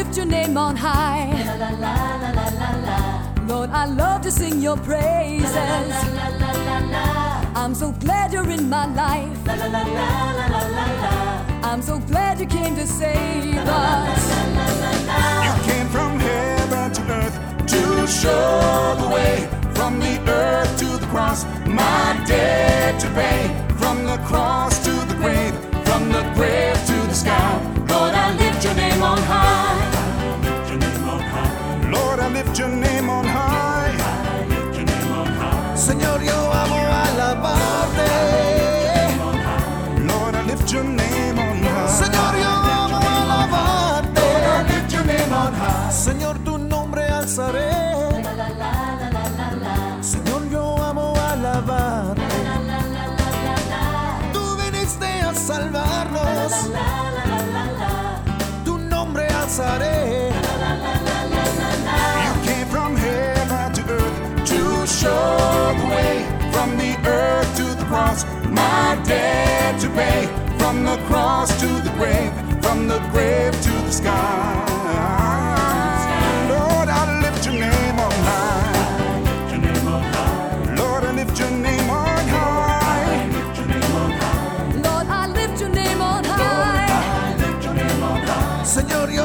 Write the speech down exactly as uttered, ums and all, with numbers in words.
lift your name on high. Lord, I love to sing your praises. I'm so glad you're in my life. I'm so glad you came to save us. You came from heaven to earth to show the way. From the earth to the cross, my debt to pay. From the cross to the grave, from the grave to the sky. Lord, I lift your name on high. Lord, I lift your name on high. Señor, yo amo alabarte. Lord, I lift your name on high. Señor, yo amo alabarte. Lord, I lift your name on high. Señor, tu nombre alzaré. Señor, yo amo alabarte. Tú viniste a salvarnos. Tu nombre alzaré. You came from heaven to earth to show the way. From the earth to the cross, my debt to pay. From the cross to the grave, from the grave to the sky. Lord, I lift your name on high. Lord, I lift your name on high. Lord, I lift your name on high. Señor, yo